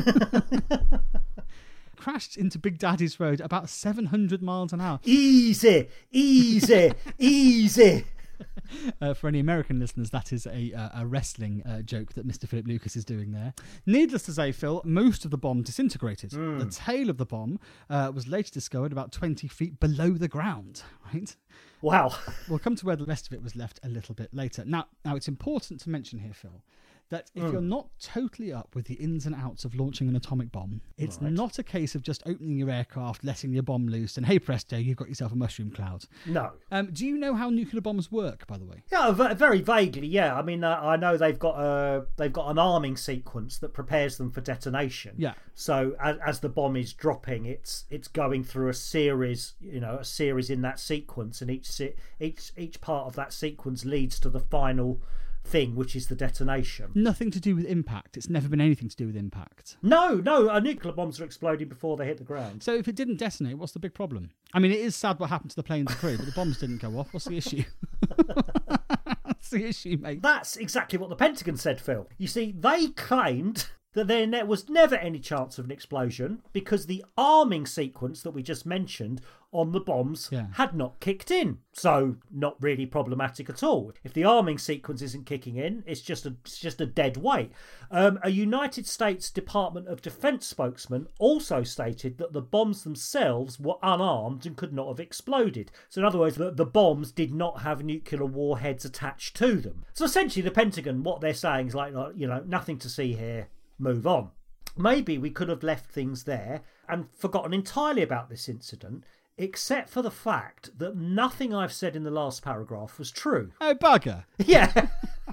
Crashed into Big Daddy's Road about 700 miles an hour. Easy, easy, easy. For any American listeners, that is a wrestling joke that Mr. Philip Lucas is doing there. Needless to say, Phil, most of the bomb disintegrated. The tail of the bomb was later discovered about 20 feet below the ground, right? Wow. We'll come to where the rest of it was left a little bit later. Now it's important to mention here, Phil, that if you're not totally up with the ins and outs of launching an atomic bomb, it's not a case of just opening your aircraft, letting your bomb loose, and hey presto, you've got yourself a mushroom cloud. No. Do you know how nuclear bombs work, by the way? Yeah, very vaguely, yeah. I mean, I know they've got an arming sequence that prepares them for detonation. Yeah. So as the bomb is dropping, it's going through a series in that sequence, and each part of that sequence leads to the final thing, which is the detonation. Nothing to do with impact. It's never been anything to do with impact. No, nuclear bombs are exploding before they hit the ground. So if it didn't detonate, what's the big problem? I mean, it is sad what happened to the plane's crew, but the bombs didn't go off. What's the issue? What's the issue, mate? That's exactly what the Pentagon said, Phil. You see, they claimed that there was never any chance of an explosion because the arming sequence that we just mentioned on the bombs had not kicked in. So not really problematic at all. If the arming sequence isn't kicking in, it's just a dead weight. A United States Department of Defense spokesman also stated that the bombs themselves were unarmed and could not have exploded. So in other words, the bombs did not have nuclear warheads attached to them. So essentially the Pentagon, what they're saying is like nothing to see here. Move on. Maybe we could have left things there and forgotten entirely about this incident, except for the fact that nothing I've said in the last paragraph was true. Oh, bugger. Yeah.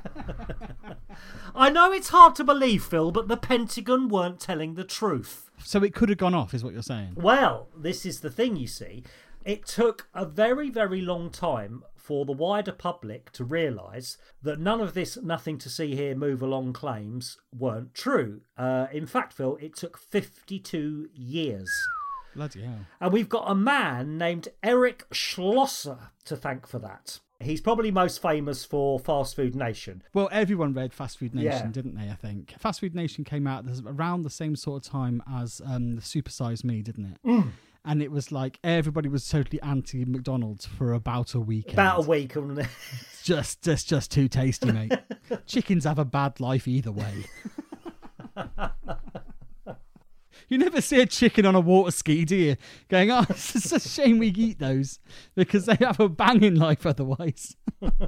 I know it's hard to believe, Phil, but the Pentagon weren't telling the truth. So it could have gone off, is what you're saying? Well, this is the thing, you see. It took a very, very long time for the wider public to realise that none of this nothing to see here move along claims weren't true. In fact, Phil, it took 52 years. Bloody hell. And we've got a man named Eric Schlosser to thank for that. He's probably most famous for Fast Food Nation. Well, everyone read Fast Food Nation, didn't they, I think? Fast Food Nation came out around the same sort of time as Super Size Me, didn't it? Mm. And it was like everybody was totally anti-McDonald's for about a week. About a week. It's just too tasty, mate. Chickens have a bad life either way. You never see a chicken on a water ski, do you? Going, oh, it's a shame we eat those because they have a banging life otherwise.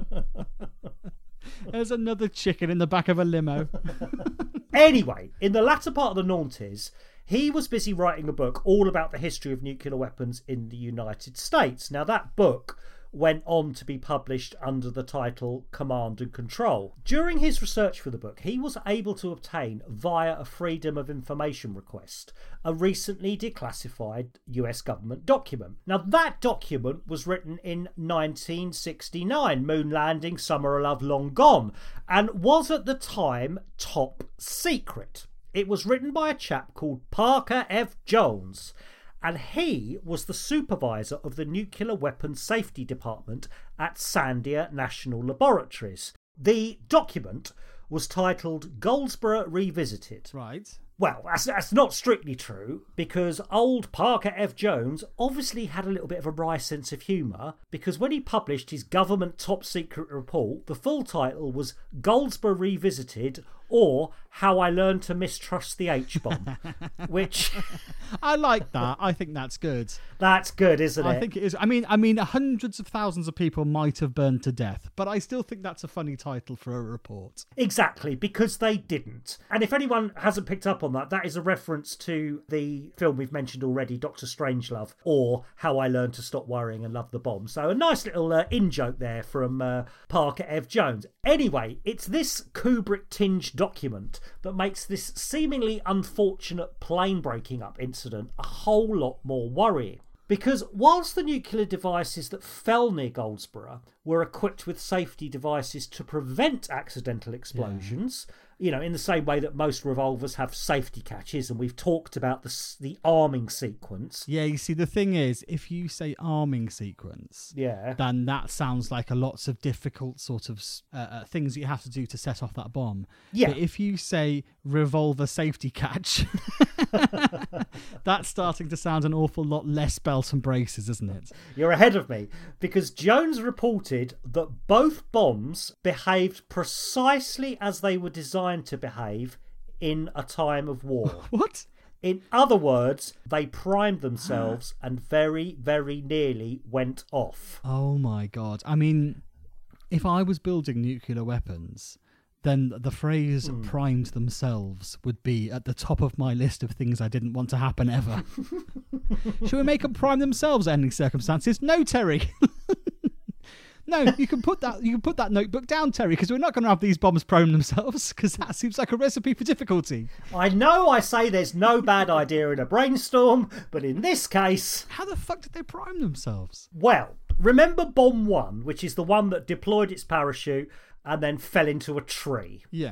There's another chicken in the back of a limo. Anyway, in the latter part of the 90s, he was busy writing a book all about the history of nuclear weapons in the United States. Now, that book went on to be published under the title Command and Control. During his research for the book, he was able to obtain, via a Freedom of Information request, a recently declassified US government document. Now, that document was written in 1969, moon landing, summer of love long gone, and was at the time top secret. It was written by a chap called Parker F. Jones, and he was the supervisor of the Nuclear Weapons Safety Department at Sandia National Laboratories. The document was titled Goldsboro Revisited. Right. Well, that's not strictly true, because old Parker F. Jones obviously had a little bit of a wry sense of humour, because when he published his government top-secret report, the full title was Goldsboro Revisited, or How I Learned to Mistrust the H-Bomb, which... I like that. I think that's good. That's good, isn't it? I think it is. I mean, hundreds of thousands of people might have burned to death, but I still think that's a funny title for a report. Exactly, because they didn't. And if anyone hasn't picked up on that, that is a reference to the film we've mentioned already, Dr. Strangelove, or How I Learned to Stop Worrying and Love the Bomb. So a nice little in-joke there from Parker F. Jones. Anyway, it's this Kubrick-tinged document that makes this seemingly unfortunate plane breaking up incident a whole lot more worrying. Because whilst the nuclear devices that fell near Goldsboro were equipped with safety devices to prevent accidental explosions, you know, in the same way that most revolvers have safety catches, and we've talked about the arming sequence. Yeah, you see, the thing is, if you say arming sequence, then that sounds like a lots of difficult sort of things you have to do to set off that bomb. Yeah. But if you say revolver safety catch, that's starting to sound an awful lot less belt and braces, isn't it? You're ahead of me, because Jones reported that both bombs behaved precisely as they were designed to behave in a time of war. What? In other words, they primed themselves and very, very nearly went off. Oh my God. I mean, if I was building nuclear weapons, then the phrase primed themselves would be at the top of my list of things I didn't want to happen ever. Should we make them prime themselves at any circumstances? No, Terry. No, you can put that notebook down, Terry, because we're not going to have these bombs prime themselves, because that seems like a recipe for difficulty. I know I say there's no bad idea in a brainstorm, but in this case... How the fuck did they prime themselves? Well, remember Bomb 1, which is the one that deployed its parachute and then fell into a tree? Yeah.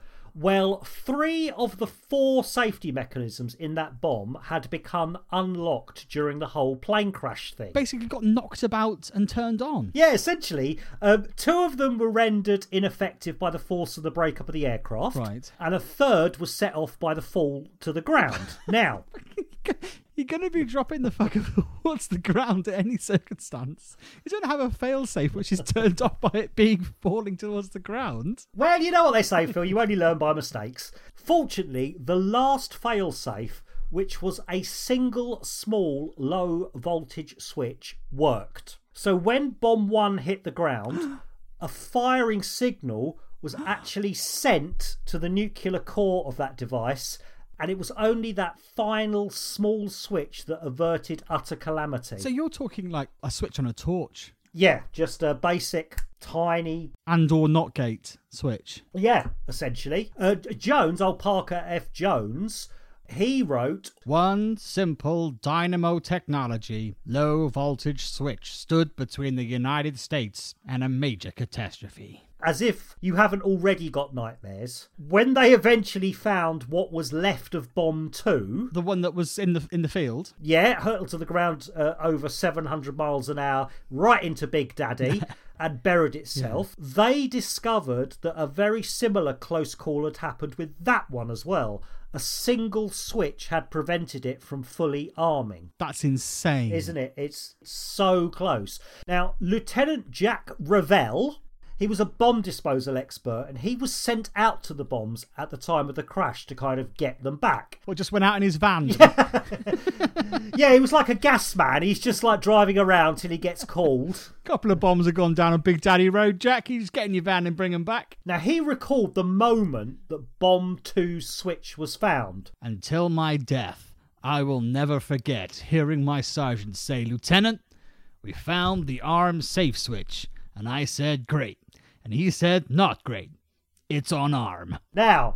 Well, 3 of the 4 safety mechanisms in that bomb had become unlocked during the whole plane crash thing. Basically got knocked about and turned on. Yeah, essentially. 2 of them were rendered ineffective by the force of the breakup of the aircraft. Right. And a third was set off by the fall to the ground. Now... You're going to be dropping the fucker towards the ground at any circumstance. You don't have a failsafe which is turned off by it falling towards the ground. Well, you know what they say, Phil. You only learn by mistakes. Fortunately, the last failsafe, which was a single small low voltage switch, worked. So when Bomb 1 hit the ground, a firing signal was actually sent to the nuclear core of that device, and it was only that final small switch that averted utter calamity. So you're talking like a switch on a torch? Yeah, just a basic, tiny... and or not gate switch? Yeah, essentially. Jones, old Parker F. Jones, he wrote... One simple dynamo technology, low voltage switch stood between the United States and a major catastrophe. As if you haven't already got nightmares. When they eventually found what was left of Bomb 2... The one that was in the field? Yeah, it hurtled to the ground over 700 miles an hour, right into Big Daddy, and buried itself. Yeah. They discovered that a very similar close call had happened with that one as well. A single switch had prevented it from fully arming. That's insane. Isn't it? It's so close. Now, Lieutenant Jack Revell... He was a bomb disposal expert, and he was sent out to the bombs at the time of the crash to kind of get them back. Well, just went out in his van. Yeah, he was like a gas man. He's just like driving around till he gets called. A couple of bombs have gone down on Big Daddy Road, Jack. You just get in your van and bring them back. Now, he recalled the moment that Bomb 2's switch was found. Until my death, I will never forget hearing my sergeant say, "Lieutenant, we found the arm safe switch." And I said, "Great." And he said, "Not great. It's on arm." Now,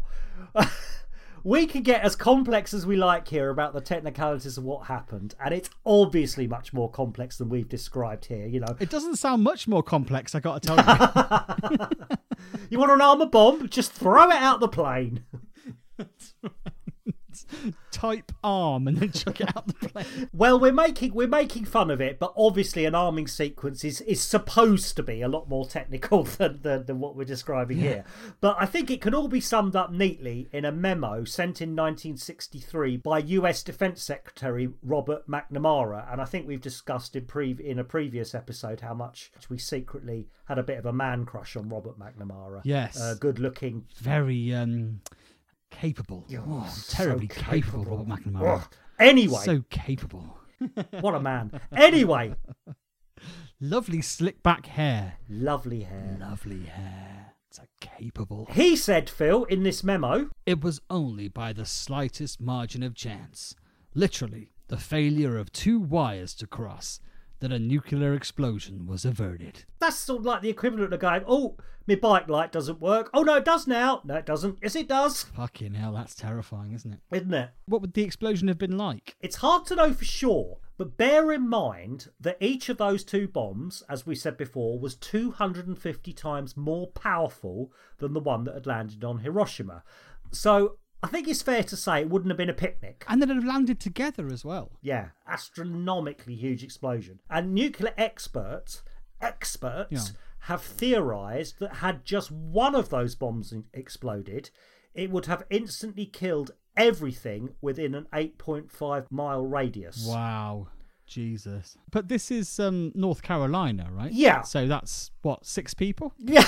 we can get as complex as we like here about the technicalities of what happened, and it's obviously much more complex than we've described here, you know. It doesn't sound much more complex, I got to tell you. You want to arm a bomb? Just throw it out the plane. That's right. type arm and then chuck it out the plane. Well, we're making fun of it, but obviously an arming sequence is supposed to be a lot more technical than what we're describing here. But I think it can all be summed up neatly in a memo sent in 1963 by US Defense Secretary Robert McNamara, and I think we've discussed in a previous episode how much we secretly had a bit of a man crush on Robert McNamara. Yes. Good looking. Very capable. Terribly so capable, Robert McNamara. Anyway. So capable. What a man. Anyway. Lovely slick back hair. Lovely hair. Lovely hair. So capable. He said, Phil, in this memo, it was only by the slightest margin of chance, literally the failure of 2 wires to cross, that a nuclear explosion was averted. That's sort of like the equivalent of going, oh, my bike light doesn't work. Oh, no, it does now. No, it doesn't. Yes, it does. Fucking hell, that's terrifying, isn't it? Isn't it? What would the explosion have been like? It's hard to know for sure, but bear in mind that each of those 2 bombs, as we said before, was 250 times more powerful than the one that had landed on Hiroshima. So I think it's fair to say it wouldn't have been a picnic. And they'd have landed together as well. Yeah, astronomically huge explosion. And nuclear experts have theorised that had just one of those bombs exploded, it would have instantly killed everything within an 8.5 mile radius. Wow. Jesus. But this is North Carolina, right? Yeah. So that's, 6 people? Yeah.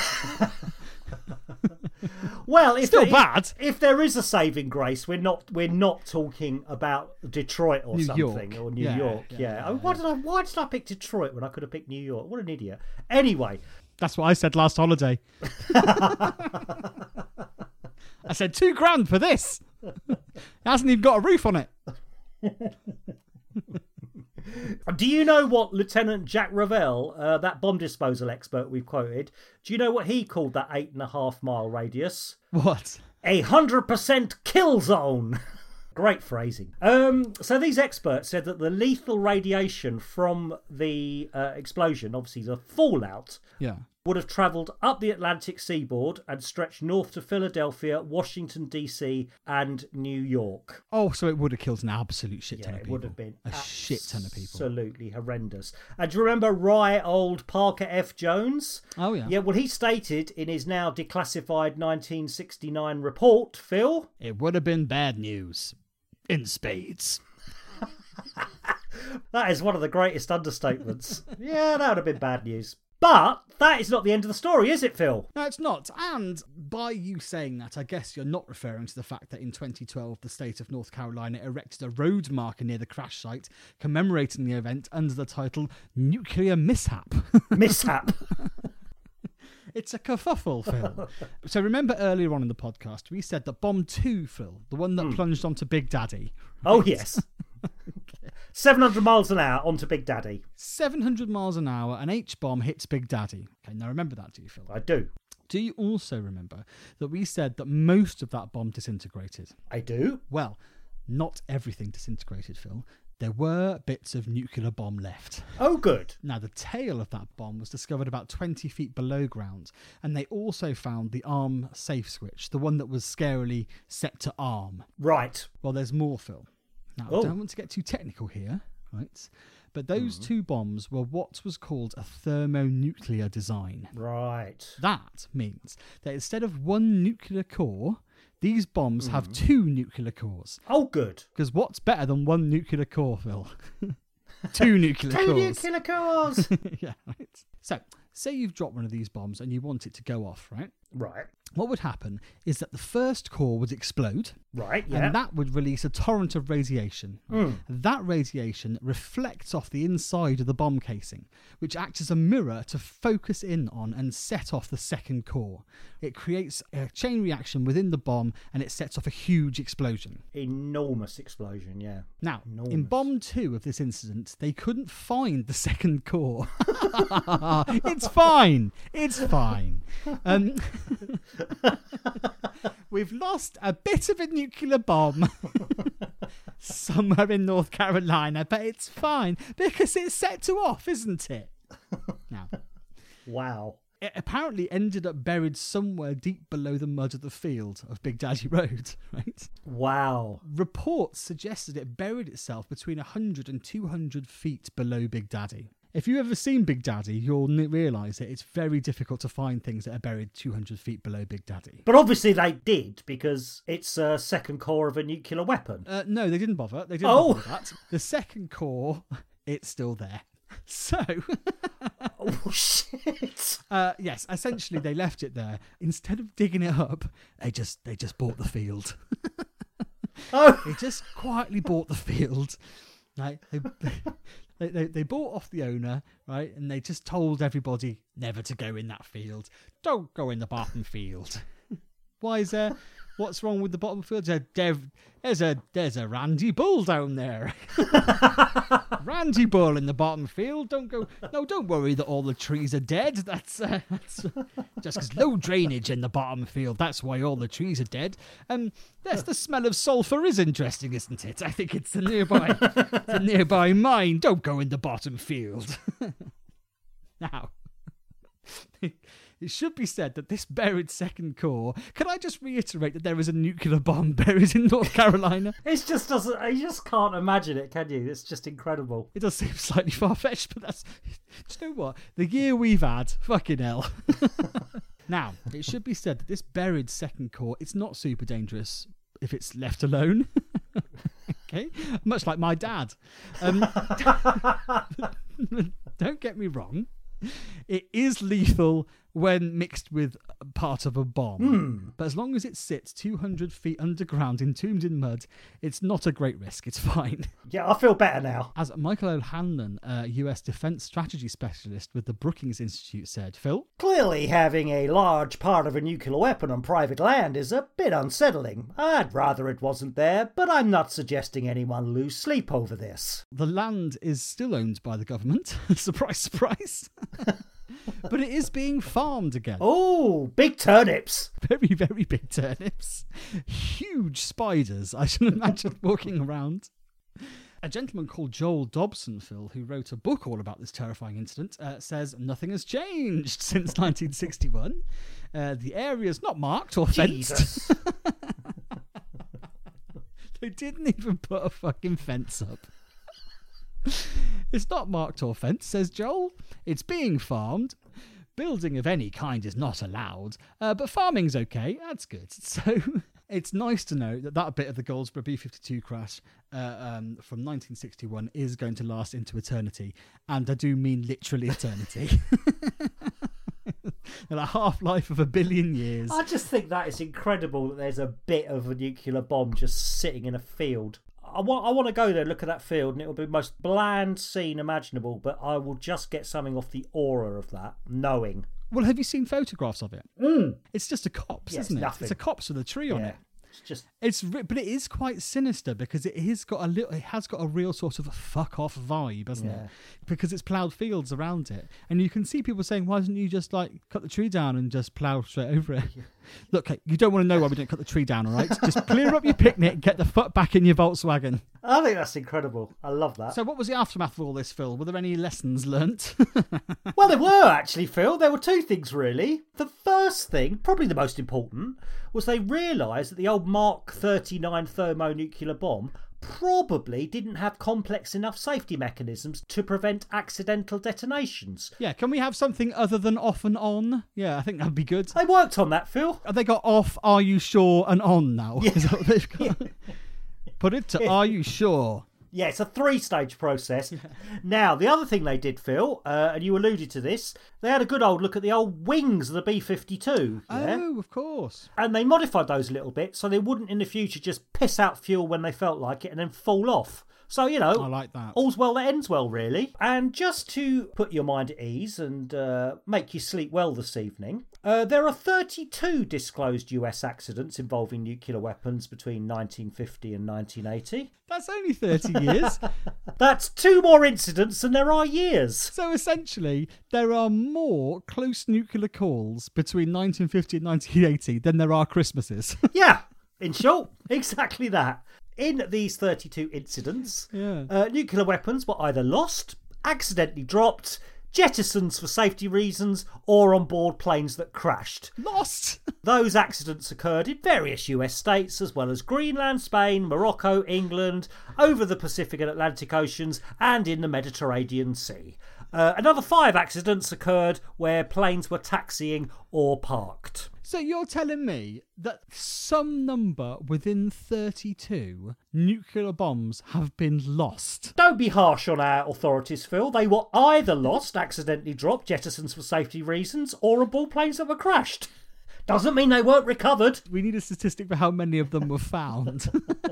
Well, bad. If there is a saving grace, we're not talking about Detroit or New something York. or New York. Yeah. Why did I pick Detroit when I could have picked New York? What an idiot. Anyway, that's what I said last holiday. I said $2,000 for this. It hasn't even got a roof on it. Do you know what Lieutenant Jack Revell, that bomb disposal expert we've quoted, do you know what he called that 8.5 mile radius? What? 100% kill zone. Great phrasing. So these experts said that the lethal radiation from the explosion, obviously the fallout, would have travelled up the Atlantic seaboard and stretched north to Philadelphia, Washington, D.C. and New York. Oh, so it would have killed an absolute shit ton of people. It would have been a shit ton of people. Absolutely horrendous. And do you remember Rye old Parker F. Jones? Oh, yeah. Yeah, well, he stated in his now declassified 1969 report, Phil, it would have been bad news. In spades. That is one of the greatest understatements. Yeah, that would have been bad news. But that is not the end of the story, is it, Phil? No, it's not. And by you saying that, I guess you're not referring to the fact that in 2012, the state of North Carolina erected a road marker near the crash site commemorating the event under the title Nuclear Mishap. Mishap. It's a kerfuffle, Phil. So remember earlier on in the podcast, we said that Bomb 2, Phil, the one that plunged onto Big Daddy. Right? Oh, yes. 700 miles an hour onto Big Daddy. 700 miles an hour, an H-bomb hits Big Daddy. Okay, now remember that, do you, Phil? I do. Do you also remember that we said that most of that bomb disintegrated? I do. Well, not everything disintegrated, Phil. There were bits of nuclear bomb left. Oh, good. Now, the tail of that bomb was discovered about 20 feet below ground, and they also found the arm safe switch, the one that was scarily set to arm. Right. Well, there's more, Phil. Now, I don't want to get too technical here, right? But those 2 bombs were what was called a thermonuclear design. Right. That means that instead of 1 nuclear core, these bombs have 2 nuclear cores. Oh, good. Because what's better than 1 nuclear core, Phil? 2 nuclear cores. 2 nuclear cores. Yeah, right. So, say you've dropped one of these bombs and you want it to go off, right? Right. What would happen is that the first core would explode. Right, yeah. And that would release a torrent of radiation. That radiation reflects off the inside of the bomb casing, which acts as a mirror to focus in on and set off the second core. It creates a chain reaction within the bomb and it sets off a huge explosion. Enormous explosion, yeah. Now, in Bomb 2 of this incident, they couldn't find the second core. It's fine. It's fine. We've lost a bit of a nuclear bomb somewhere in North Carolina, but it's fine because it's set to off, isn't it? Now, wow. It apparently ended up buried somewhere deep below the mud of the field of Big Daddy Road, right? Wow. Reports suggested it buried itself between 100 and 200 feet below Big Daddy. If you've ever seen Big Daddy, you'll realise that it's very difficult to find things that are buried 200 feet below Big Daddy. But obviously they did, because it's a second core of a nuclear weapon. No, they didn't bother. They didn't bother with that. The second core, it's still there. So... Oh, shit. Yes, essentially they left it there. Instead of digging it up, they just bought the field. Oh. They just quietly bought the field. Right? They bought off the owner, right? And they just told everybody never to go in that field. Don't go in the bottom field. Why is there? What's wrong with the bottom field? There's a Randy Bull down there. Randy Bull in the bottom field. Don't go. No, don't worry that all the trees are dead. That's just because no drainage in the bottom field. That's why all the trees are dead. That's the smell of sulphur is interesting, isn't it? I think it's the nearby mine. Don't go in the bottom field. Now. It should be said that this buried second core... Can I just reiterate that there is a nuclear bomb buried in North Carolina? It just doesn't... You just can't imagine it, can you? It's just incredible. It does seem slightly far-fetched, but that's... Do you know what? The year we've had, fucking hell. Now, it should be said that this buried second core, it's not super dangerous if it's left alone. Okay? Much like my dad. Don't get me wrong. It is lethal when mixed with part of a bomb. But as long as it sits 200 feet underground, entombed in mud, it's not a great risk. It's fine. Yeah, I feel better now. As Michael O'Hanlon, a US defense strategy specialist with the Brookings Institute, said, Phil? Clearly having a large part of a nuclear weapon on private land is a bit unsettling. I'd rather it wasn't there, but I'm not suggesting anyone lose sleep over this. The land is still owned by the government. Surprise, surprise. But it is being farmed again. Oh, big turnips. Very, very big turnips. Huge spiders, I should imagine, walking around. A gentleman called Joel Dobson, Phil, who wrote a book all about this terrifying incident, says nothing has changed since 1961. The area's not marked or fenced. They didn't even put a fucking fence up. It's not marked or fenced, says Joel. It's being farmed. Building of any kind is not allowed, but farming's okay. That's good. So it's nice to know that bit of the Goldsboro B-52 crash from 1961 is going to last into eternity. And I do mean literally eternity. And a half-life of 1 billion years. I just think that is incredible that there's a bit of a nuclear bomb just sitting in a field. I want to go there and look at that field, and it will be the most bland scene imaginable, but I will just get something off the aura of that, knowing. Well, have you seen photographs of it? It's just a copse, isn't it? Nothing. It's a copse with a tree on it. It's just... but it is quite sinister because it has got a real sort of fuck off vibe, hasn't it? Because it's ploughed fields around it, and you can see people saying, "Why don't you just cut the tree down and just plough straight over it?" Look, you don't want to know why we don't cut the tree down, all right? Just clear up your picnic, get the fuck back in your Volkswagen. I think that's incredible. I love that. So what was the aftermath of all this, Phil? Were there any lessons learnt? Well, there were actually, Phil. There were two things, really. The first thing, probably the most important, was they realised that the old Mark 39 thermonuclear bomb probably didn't have complex enough safety mechanisms to prevent accidental detonations. Yeah, can we have something other than off and on? Yeah, I think that'd be good. They worked on that, Phil. Have they got off, are you sure, and on now? Yeah. Is that what they've got? Put it to are you sure? Yeah, it's a 3-stage process. Yeah. Now, the other thing they did, Phil, and you alluded to this, they had a good old look at the old wings of the B-52. Yeah? Oh, of course. And they modified those a little bit so they wouldn't in the future just piss out fuel when they felt like it and then fall off. So, I like that. All's well that ends well, really. And just to put your mind at ease and make you sleep well this evening, there are 32 disclosed US accidents involving nuclear weapons between 1950 and 1980. That's only 30 years. That's 2 more incidents than there are years. So essentially, there are more close nuclear calls between 1950 and 1980 than there are Christmases. Yeah, in short, exactly that. In these 32 incidents, nuclear weapons were either lost, accidentally dropped, jettisons for safety reasons, or on board planes that crashed. Lost! Those accidents occurred in various US states, as well as Greenland, Spain, Morocco, England, over the Pacific and Atlantic Oceans, and in the Mediterranean Sea. Another 5 accidents occurred where planes were taxiing or parked. So you're telling me that some number within 32 nuclear bombs have been lost? Don't be harsh on our authorities, Phil. They were either lost, accidentally dropped, jettisons for safety reasons, or aboard planes that were crashed. Doesn't mean they weren't recovered. We need a statistic for how many of them were found.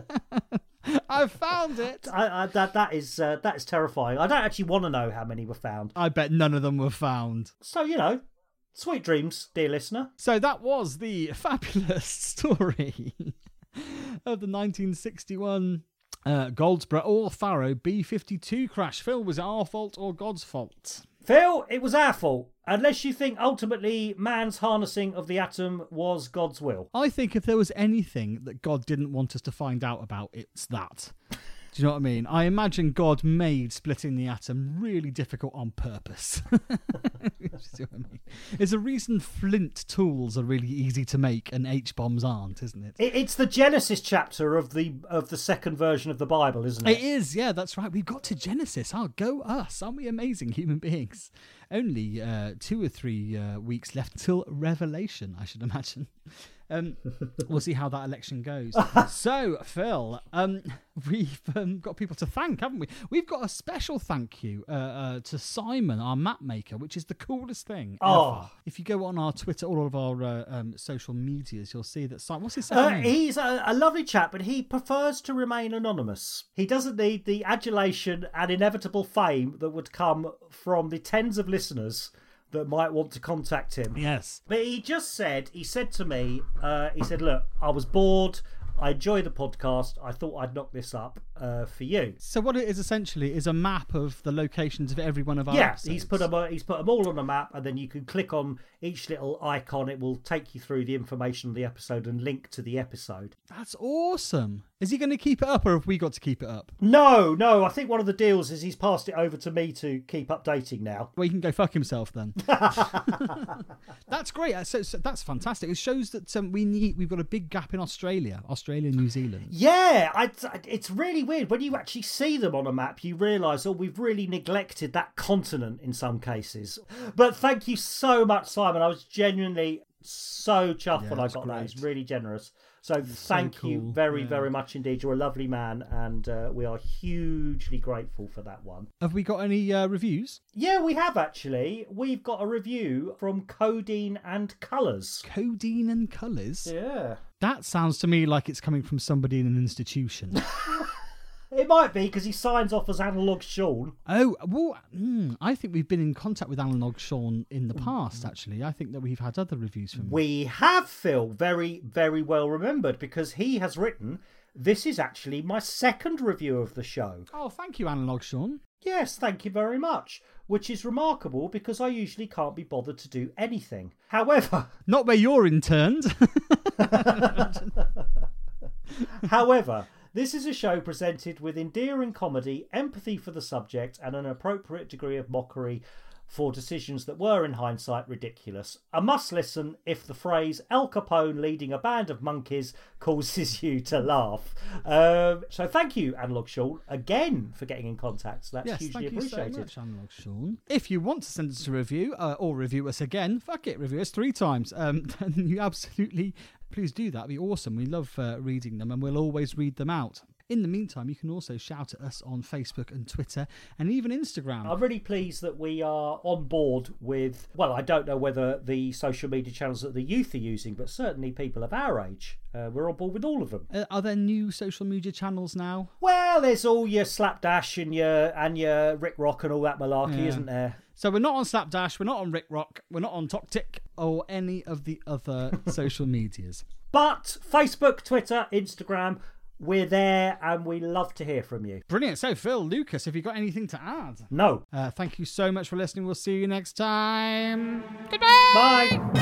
I found it. That is terrifying. I don't actually want to know how many were found. I bet none of them were found. So, sweet dreams, dear listener. So that was the fabulous story of the 1961 Goldsboro or Faro B-52 crash. Phil, was it our fault or God's fault? Phil, it was our fault. Unless you think ultimately man's harnessing of the atom was God's will. I think if there was anything that God didn't want us to find out about, it's that. Do you know what I mean? I imagine God made splitting the atom really difficult on purpose. See what I mean? There's a reason flint tools are really easy to make and H-bombs aren't, isn't it? It's the Genesis chapter of the second version of the Bible, isn't it? It is, yeah, that's right. We've got to Genesis. Oh, go us. Aren't we amazing human beings? Only 2 or 3 weeks left till Revelation, I should imagine. We'll see how that election goes. So, Phil, we've got people to thank, haven't we? We've got a special thank you to Simon, our map maker, which is the coolest thing ever. If you go on our Twitter, all of our social medias, you'll see that Simon, what's his name? He's a lovely chap, but he prefers to remain anonymous. He doesn't need the adulation and inevitable fame that would come from the tens of listeners that might want to contact him. Yes. But he said to me, look, I was bored. I enjoy the podcast. I thought I'd knock this up for you. So what it is essentially is a map of the locations of every one of our episodes. He's put them all on a map, and then you can click on each little icon. It will take you through the information of the episode and link to the episode. That's awesome. Is he going to keep it up, or have we got to keep it up? No. I think one of the deals is he's passed it over to me to keep updating now. Well, he can go fuck himself then. That's great. So that's fantastic. It shows that we've got a big gap in Australia, New Zealand. Yeah, it's really weird. When you actually see them on a map, you realise, we've really neglected that continent in some cases. But thank you so much, Simon. I was genuinely so chuffed when I got that. It's really generous. So thank you very, very much indeed. You're a lovely man, and we are hugely grateful for that one. Have we got any reviews? Yeah, we have actually. We've got a review from Codeine and Colours. Codeine and Colours? Yeah. That sounds to me like it's coming from somebody in an institution. It might be, because he signs off as Analog Sean. Oh, well, I think we've been in contact with Analog Sean in the past, actually. I think that we've had other reviews from him. We have, Phil. Very, very well remembered, because he has written, this is actually my second review of the show. Oh, thank you, Analog Sean. Yes, thank you very much. Which is remarkable, because I usually can't be bothered to do anything. However... Not where you're interned. However... This is a show presented with endearing comedy, empathy for the subject, and an appropriate degree of mockery for decisions that were, in hindsight, ridiculous. A must listen if the phrase Al Capone leading a band of monkeys causes you to laugh. So thank you, Analog Sean, again for getting in contact. That's hugely appreciated. Thank you so much, Analog Sean. If you want to send us a review or review us again, fuck it, review us 3 times. Then you absolutely... Please do that. It'd be awesome. We love reading them, and we'll always read them out. In the meantime, you can also shout at us on Facebook and Twitter and even Instagram. I'm really pleased that we are on board with, well, I don't know whether the social media channels that the youth are using, but certainly people of our age. We're on board with all of them. Are there new social media channels now? Well, there's all your Slapdash and your Rick Rock and all that malarkey, isn't there? So we're not on Slapdash, we're not on Rick Rock, we're not on TokTik or any of the other social medias. But Facebook, Twitter, Instagram, we're there and we love to hear from you. Brilliant. So, Phil, Lucas, have you got anything to add? No. Thank you so much for listening. We'll see you next time. Goodbye. Bye.